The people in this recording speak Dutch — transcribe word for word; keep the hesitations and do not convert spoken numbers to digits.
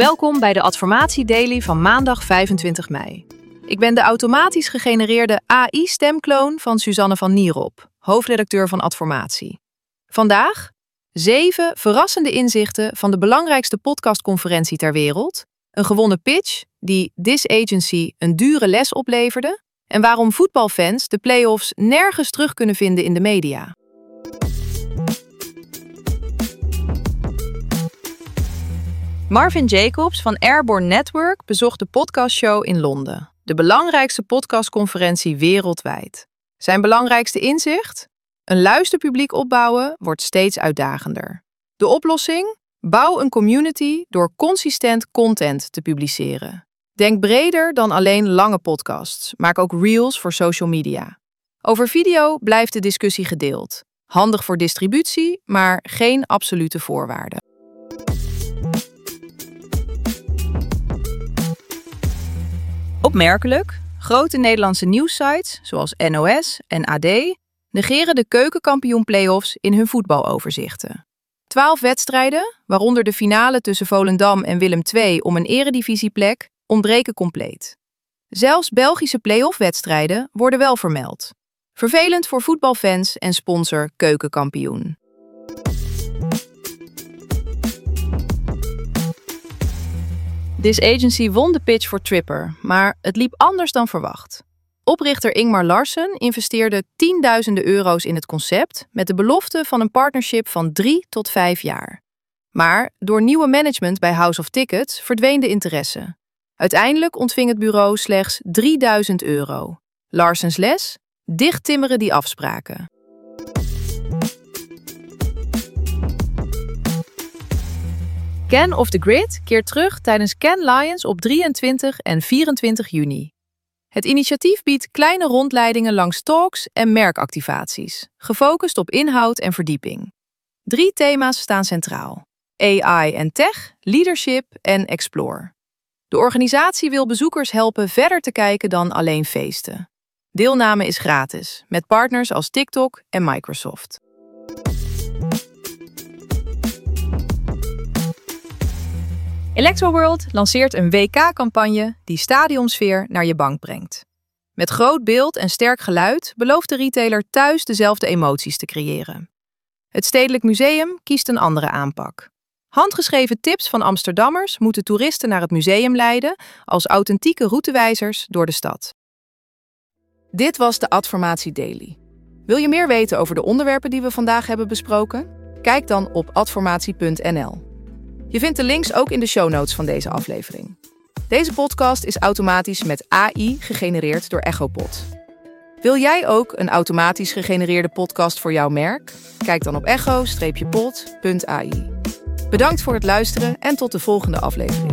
Welkom bij de Adformatie Daily van maandag vijfentwintig mei. Ik ben de automatisch gegenereerde A I-stemkloon van Suzanne van Nierop, hoofdredacteur van Adformatie. Vandaag zeven verrassende inzichten van de belangrijkste podcastconferentie ter wereld, een gewonnen pitch die This Agency een dure les opleverde en waarom voetbalfans de play-offs nergens terug kunnen vinden in de media. Marvin Jacobs van Airborne Network bezocht de podcastshow in Londen, de belangrijkste podcastconferentie wereldwijd. Zijn belangrijkste inzicht? Een luisterpubliek opbouwen wordt steeds uitdagender. De oplossing? Bouw een community door consistent content te publiceren. Denk breder dan alleen lange podcasts. Maak ook reels voor social media. Over video blijft de discussie gedeeld. Handig voor distributie, maar geen absolute voorwaarden. Opmerkelijk, grote Nederlandse nieuwssites zoals N O S en A D negeren de keukenkampioen-playoffs in hun voetbaloverzichten. Twaalf wedstrijden, waaronder de finale tussen Volendam en Willem twee om een eredivisieplek, ontbreken compleet. Zelfs Belgische play-off-wedstrijden worden wel vermeld. Vervelend voor voetbalfans en sponsor Keukenkampioen. This Agency won de pitch voor Tripper, maar het liep anders dan verwacht. Oprichter Ingmar Larsen investeerde tienduizenden euro's in het concept met de belofte van een partnership van drie tot vijf jaar. Maar door nieuwe management bij House of Tickets verdween de interesse. Uiteindelijk ontving het bureau slechts drieduizend euro. Larsens les? Dichttimmeren die afspraken. Ken of the Grid keert terug tijdens Cannes Lions op drieëntwintig en vierentwintig juni. Het initiatief biedt kleine rondleidingen langs talks en merkactivaties, gefocust op inhoud en verdieping. Drie thema's staan centraal: A I en tech, leadership en explore. De organisatie wil bezoekers helpen verder te kijken dan alleen feesten. Deelname is gratis, met partners als TikTok en Microsoft. Electroworld lanceert een W K-campagne die stadionsfeer naar je bank brengt. Met groot beeld en sterk geluid belooft de retailer thuis dezelfde emoties te creëren. Het Stedelijk Museum kiest een andere aanpak. Handgeschreven tips van Amsterdammers moeten toeristen naar het museum leiden als authentieke routewijzers door de stad. Dit was de Adformatie Daily. Wil je meer weten over de onderwerpen die we vandaag hebben besproken? Kijk dan op adformatie punt n l. Je vindt de links ook in de show notes van deze aflevering. Deze podcast is automatisch met A I gegenereerd door Echopod. Wil jij ook een automatisch gegenereerde podcast voor jouw merk? Kijk dan op echo pod punt a i. Bedankt voor het luisteren en tot de volgende aflevering.